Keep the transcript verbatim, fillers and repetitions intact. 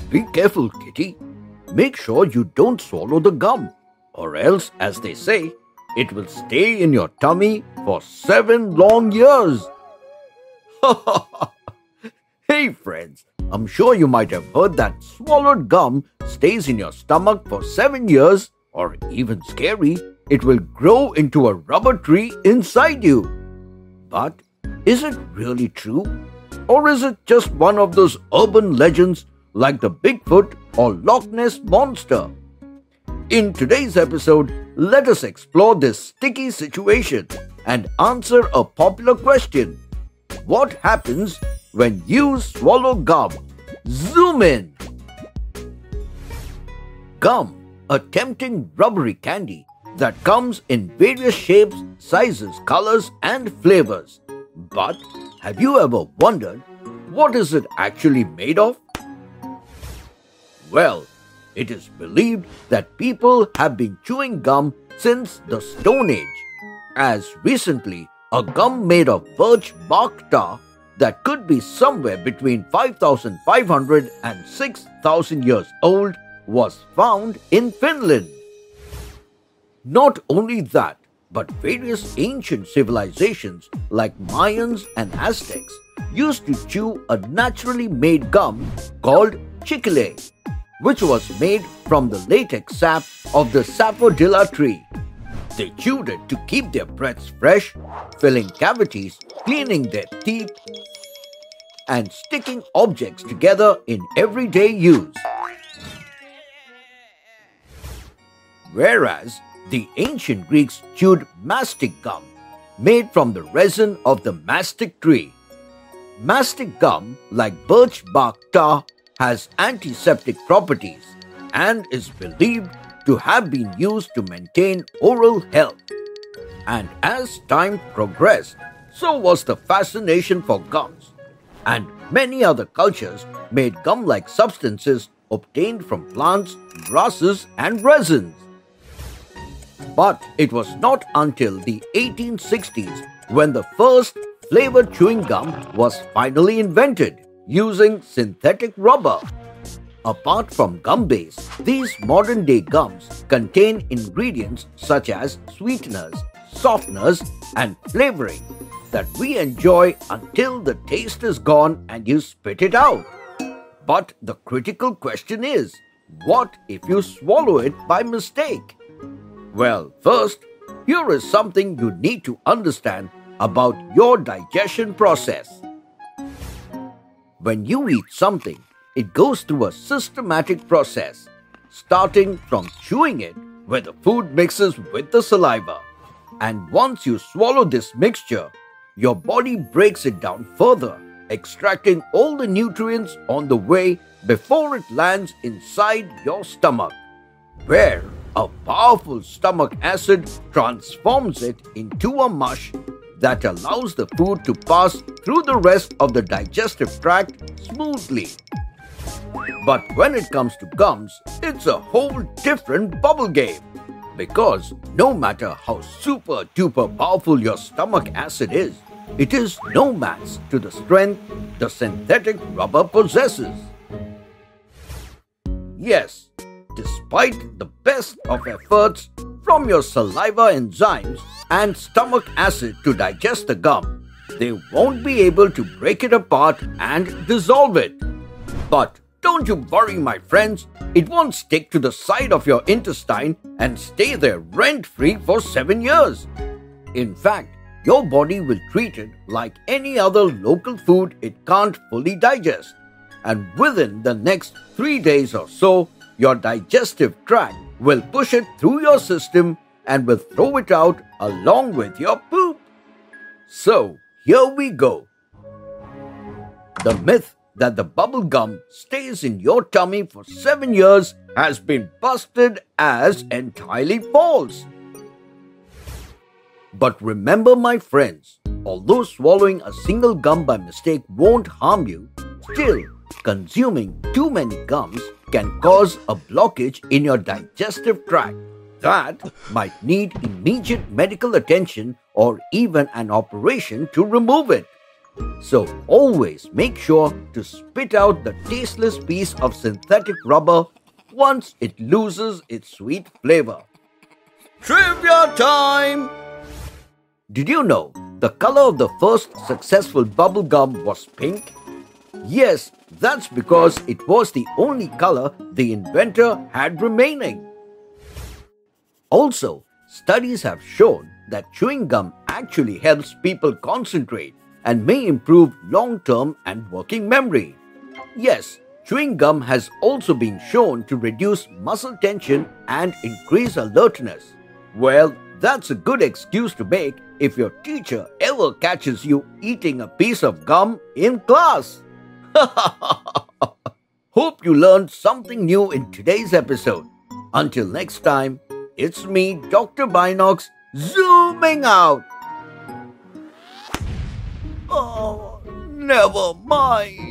Be careful, kitty. Make sure you don't swallow the gum, or else, as they say, it will stay in your tummy for seven long years. Hey friends, I'm sure you might have heard that swallowed gum stays in your stomach for seven years, or even scary, it will grow into a rubber tree inside you. But is it really true? Or is it just one of those urban legends like the Bigfoot or Loch Ness Monster? In today's episode, let us explore this sticky situation and answer a popular question. What happens when you swallow gum? Zoom in! Gum, a tempting rubbery candy that comes in various shapes, sizes, colors and flavors. But have you ever wondered, what is it actually made of? Well, it is believed that people have been chewing gum since the Stone Age. As recently, a gum made of birch bark tar that could be somewhere between five thousand five hundred and six thousand years old was found in Finland. Not only that, but various ancient civilizations like Mayans and Aztecs used to chew a naturally made gum called chicle, which was made from the latex sap of the sapodilla tree. They chewed it to keep their breaths fresh, filling cavities, cleaning their teeth, and sticking objects together in everyday use. Whereas the ancient Greeks chewed mastic gum, made from the resin of the mastic tree. Mastic gum, like birch bark tar, has antiseptic properties and is believed to have been used to maintain oral health. And as time progressed, so was the fascination for gums, and many other cultures made gum-like substances obtained from plants, grasses and resins. But it was not until the eighteen sixties when the first flavored chewing gum was finally invented, using synthetic rubber. Apart from gum base, these modern-day gums contain ingredients such as sweeteners, softeners, and flavoring that we enjoy until the taste is gone and you spit it out. But the critical question is, what if you swallow it by mistake? Well, first, here is something you need to understand about your digestion process. When you eat something, it goes through a systematic process, starting from chewing it, where the food mixes with the saliva. And once you swallow this mixture, your body breaks it down further, extracting all the nutrients on the way before it lands inside your stomach, where a powerful stomach acid transforms it into a mush that allows the food to pass through the rest of the digestive tract smoothly. But when it comes to gums, it's a whole different bubble game. Because no matter how super duper powerful your stomach acid is, it is no match to the strength the synthetic rubber possesses. Yes, despite the best of efforts from your saliva enzymes and stomach acid to digest the gum, they won't be able to break it apart and dissolve it. But don't you worry, my friends, it won't stick to the side of your intestine and stay there rent-free for seven years. In fact, your body will treat it like any other local food it can't fully digest. And within the next three days or so, your digestive tract will push it through your system and will throw it out along with your poop. So, here we go. The myth that the bubble gum stays in your tummy for seven years has been busted as entirely false. But remember, my friends, although swallowing a single gum by mistake won't harm you, still, consuming too many gums can cause a blockage in your digestive tract that might need immediate medical attention or even an operation to remove it. So always make sure to spit out the tasteless piece of synthetic rubber once it loses its sweet flavor. Trivia time! Did you know the color of the first successful bubble gum was pink? Yes, that's because it was the only color the inventor had remaining. Also, studies have shown that chewing gum actually helps people concentrate and may improve long-term and working memory. Yes, chewing gum has also been shown to reduce muscle tension and increase alertness. Well, that's a good excuse to make if your teacher ever catches you eating a piece of gum in class. Hope you learned something new in today's episode. Until next time, it's me, Doctor Binocs, zooming out. Oh, never mind.